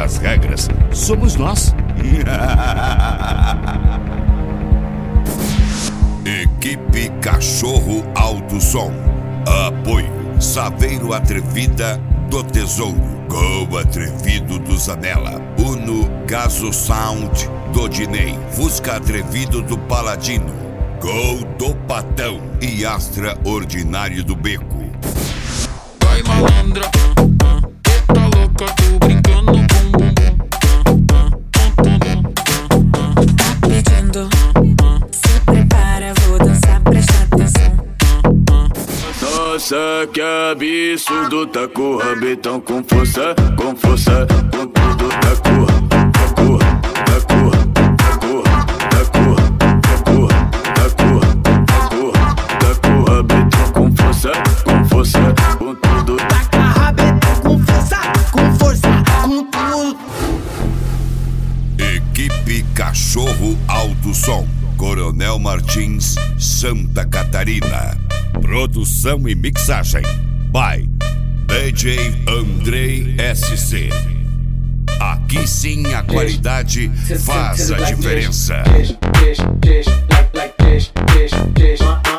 As regras somos nós. Equipe Cachorro Alto Som. Apoio Saveiro Atrevida do Tesouro, Gol Atrevido do Zanella, Uno Gaso Sound do Dinei, Fusca Atrevido do Paladino, Gol do Patão e Astra Ordinário do Beco. Vai malandra, tá louca, tô brincando com bumbum. Tá pedindo, se prepara, vou dançar, presta atenção. Nossa, que absurdo, tá com o rabetão com força, com tudo, tá com, rabetão com força, com tudo. Taca rabetão com força, com tudo. Equipe Cachorro Alto Som, Coronel Martins, Santa Catarina. Produção e mixagem by DJ Andrei SC. Aqui sim a qualidade faz a diferença.